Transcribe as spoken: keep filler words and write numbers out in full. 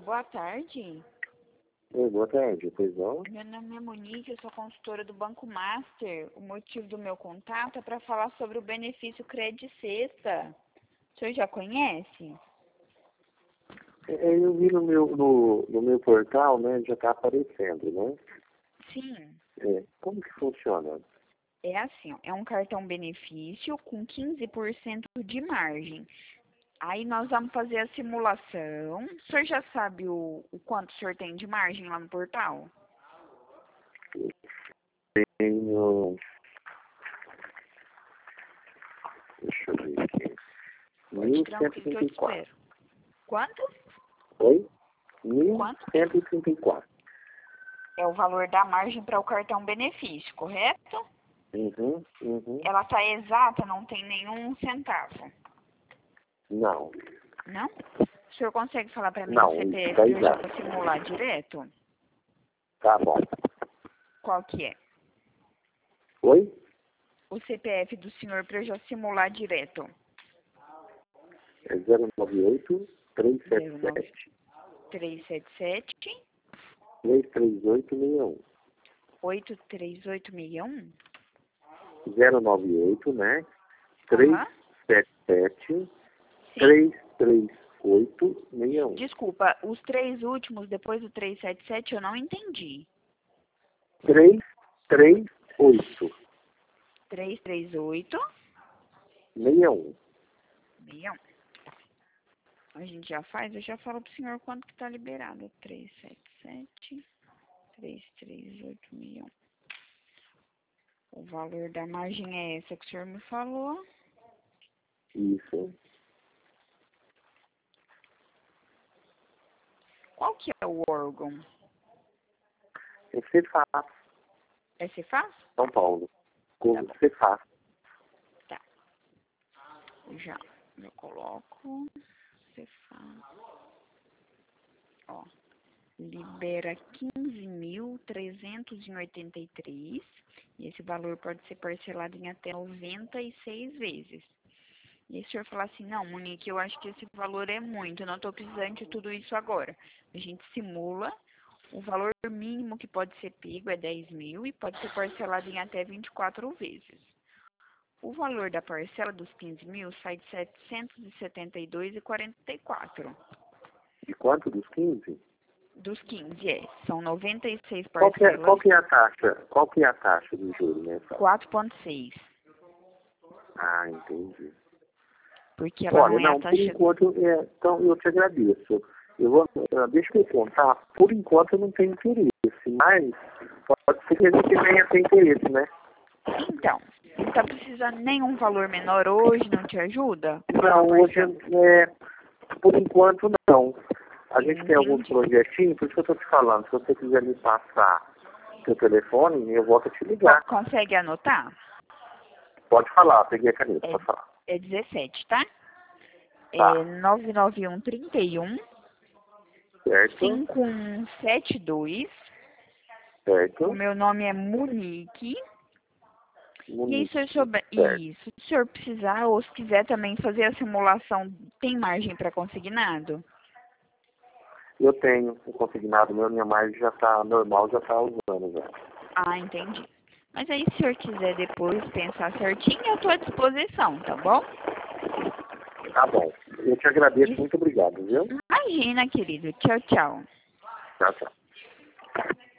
Boa tarde. Oi, boa tarde, pois não? Meu nome é Monique, eu sou consultora do Banco Master. O motivo do meu contato é para falar sobre o benefício Crédito Sexta. O senhor já conhece? É, eu vi no meu, no, no meu portal, né, já está aparecendo, né? Sim. É, como que funciona? É assim, ó, é um cartão benefício com quinze por cento de margem. Aí nós vamos fazer a simulação. O senhor já sabe o, o quanto o senhor tem de margem lá no portal? Tenho, deixa eu ver aqui, Pode mil cento e tranquilo que eu trinta te e quatro. espero. Quanto? Oi? Mil Quanto? cento e trinta e quatro. É o valor da margem para o cartão benefício, correto? Uhum, uhum. Ela está exata, não tem nenhum centavo. Não, Não? O senhor consegue falar para mim o não, isso C P F está para eu já exato. simular direto? Tá bom. Qual que é? Oi? O C P F do senhor para eu já simular direto. É zero nove oito, três sete zero nove sete, três sete sete três três oito seis um. oito três oito seis um? zero nove oito, né? Aham. três sete sete, Sim. três três oito seis um. Desculpa, os três últimos depois do trezentos e setenta e sete eu não entendi. três três oito trezentos e trinta e oito seis um. seis um. A gente já faz, eu já falo pro senhor quanto que tá liberado. trezentos e setenta e sete, trezentos e trinta e oito seis um. O valor da margem é essa que o senhor me falou. Isso. Qual que é o órgão? É Cefaz, É Cefaz? São Paulo. Tá Com bom, Cefaz. tá. Já, já coloco. Cefaz. Ó, libera quinze mil trezentos e oitenta e três. E esse valor pode ser parcelado em até noventa e seis vezes. E se o senhor falar assim, não, Monique, eu acho que esse valor é muito, eu não estou precisando de tudo isso agora. A gente simula, o valor mínimo que pode ser pego é dez mil e pode ser parcelado em até vinte e quatro vezes. O valor da parcela dos quinze mil sai de setecentos e setenta e dois reais e quarenta e quatro. De quanto dos quinze? Dos quinze, é. São noventa e seis Qual que, é, parcelas, qual que é a taxa? Qual que é a taxa do juro, né? quatro vírgula seis. Ah, entendi. Porque ela não Olha, é a não, por taxa... enquanto, é, então eu te agradeço. Eu vou, eh, deixa eu contar, por enquanto eu não tenho interesse, mas pode ser que a gente venha ter interesse, né? Então, não está precisando nenhum valor menor hoje, não te ajuda? Não, hoje, é, por enquanto não. A gente tem alguns Entendi. projetinhos, por isso que eu estou te falando. Se você quiser me passar seu telefone, eu volto a te ligar. Co- Consegue anotar? Pode falar, peguei a caneta, É, pode falar. é dezessete, tá? É Tá, nove nove um trinta e um certo, cinco um sete dois. O certo. meu nome é Monique. E aí, se eu Munique, souber, certo. isso, se o senhor precisar ou se quiser também fazer a simulação, tem margem para consignado? Eu tenho um consignado meu, minha margem já está normal, já está usando já. Ah, entendi. Mas aí, se o senhor quiser depois pensar certinho, eu estou à disposição, tá bom? Tá bom. Eu te agradeço, Isso. muito obrigado, viu? Imagina, querido. Tchau, tchau. Tchau, tchau.